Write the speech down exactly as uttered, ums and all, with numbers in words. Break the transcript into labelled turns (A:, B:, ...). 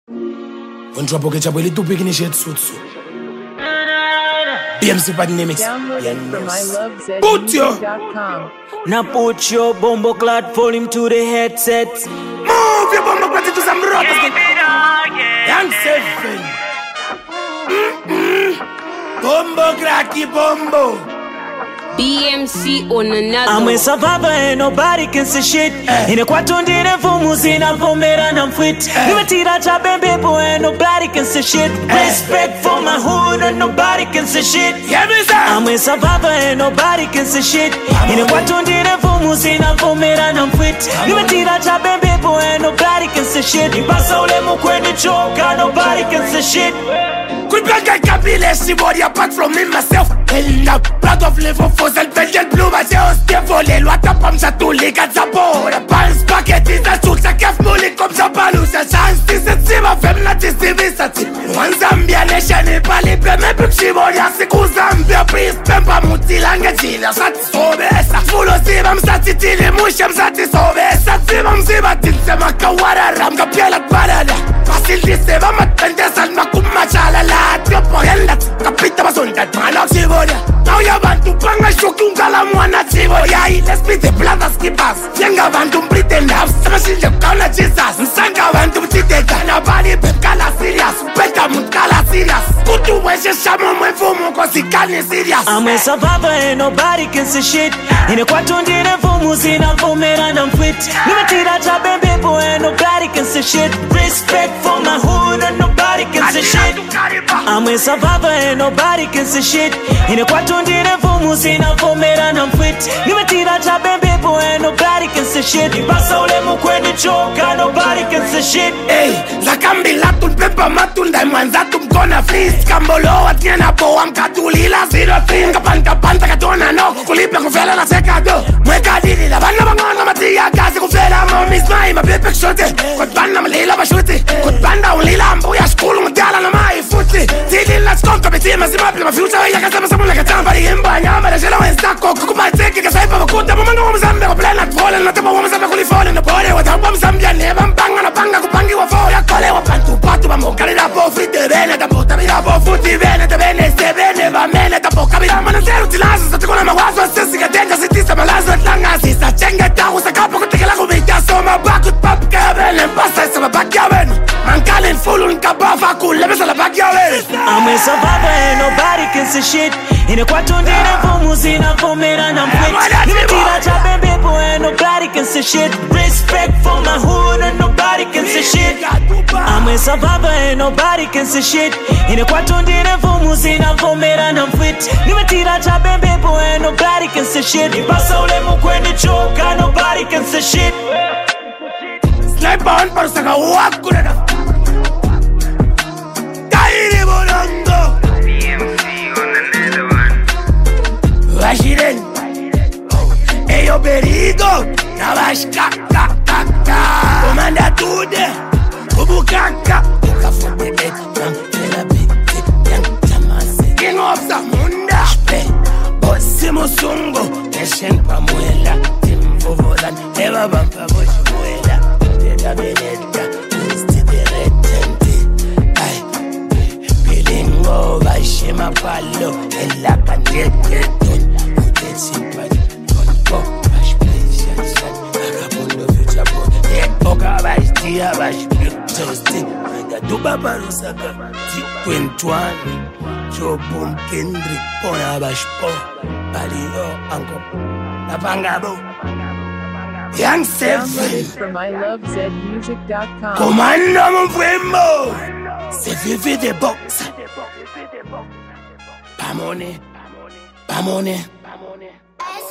A: When drop okay, chap, little big in the shade suit so. B M C Padnemics.
B: Download from I love Z
A: Put your
B: music dot com.
C: Now put your bombo clad volume to the headset.
A: Move your bum up to some rock. Young seven. Bombo cracky bombo.
D: B M C on another.
C: I'm a survivor and nobody can say shit. In a quaton dinner for Musina for Mera and fit. Libertira chap and people and nobody can say shit. Respect for my hood and nobody can say shit. I'm a survivor and nobody can say shit. In a quaton dinner for Musina for Mera and fit. Libertira chap and people and nobody can say shit. Passa ole mukweni choka, nobody can say shit.
A: Could be like a village, body apart from me myself. Hell up, proud of live of fossil, Belgian blue, but they all stay for the water pumps at two leg at the board. A pan spaghetti, the suits, a calf mullet comes up, a loose, a chance, this is Siva, feminist, civility. One Zambia nation, a pali, me pixie body, a siku Zambia, priest, pempa, mutilanga, chilla, sat, so besa, full of Sivam, satitili, musham, sati, so besa, Sivam, Siva, tinsema, kawara, ramga, piela, parada. Facile, se va, matendesa, makuma, chalala. Tiempo en la capita basunda, mano chivoria. Now you want to bang a shock un calamwana chivoria. Y les pide plantas que pas. Yenga van to pretend have smashing the corner Jesus. Sanga van to chite gana body pekala serious. Peka mukala serious. Kutu weshe shamo mwe fumo kosi kani serious.
C: I'm a survivor and nobody can say shit. In a quaton dinner for Musina for Mera and fit. Libertira chap and people and nobody can say shit. Respect for my hood and nobody can say shit. I'm a survivor and nobody can say shit. In a quaton dinner for Musina for Mera and fit. Libertira chap and people and nobody can say shit. Passa ole mukweni choka, nobody can say shit.
A: Hey, zakambila tun pepa matun daimanza tum kona fleece. Kambolo atiena po am katulila zero three. Kapanta panta katona no kulipe kufela la sekado. Mweka dili la banda bangona matia kazi kufela mami smai ma pepe shote. Kot banda malila bashuti. Kot banda unlila mbuya skulu mudala na mai futi. Dili la skonka betima simapi ma future ya kasama samula katamba imba nyama la jela wensta koko kuma teki kasaipa bakuta mumanga wa mzambe kwa plana tfole na tapa wa mzambe kulifole na pole wa tapa mzambia neba mpanga na panga kupangi wa fole ya kole wa pantu patu wa mokali la po frite bene tapo tabira po futi bene te bene se bene va mene tapo kabira mana zero tilazo sa tikona mawazo sisi katenga sitisa malazo tlanga sisa chenga tahu sa kapo kutekela kubita soma bakut pap kabene pasa sa mabakyaben mankalen fulun kabafa kulebesa la bakyaben.
C: I'm a survivor and nobody can say shit. In a quaton dinner for Musina for Mera and fit. Libertira chap and people and nobody can say shit. Respect for my hood and nobody can say shit. I'm a survivor and nobody can say shit. In a quaton dinner for Musina for Mera and fit. Libertira chap and people and nobody can say shit. Passa ole mukweni choka, nobody can say shit.
A: Sniper on para sacar o acurada. Caire volando.
E: B M C on another one.
A: Vagiren. Eyo perigo. Navashka ka ka ka. Comanda tudo. Ubukaka. Ukafote et man tela bit yang tamase. King of Zamunda. Spe. Bosse musungo. Teshen pamuela. Timbo volan. Eva bampa bosh muela. Tela beneta. Twisted the retente. Ay. Bilingo. Vashima palo. Ella candete. Utesi pali. Konpo. Vash pleasure. San. Agapondo future boy. Oka vash tia vash. Toasting. Mega duba barusaka. Tikwentwani. Jobum Kendrick. Pona vash po. Palio anko. Napangabo. Young seven.
B: Download from I love Z music dot com.
A: Comando mon fuemo. Se vive de box. Pamone. Pamone. Pamone.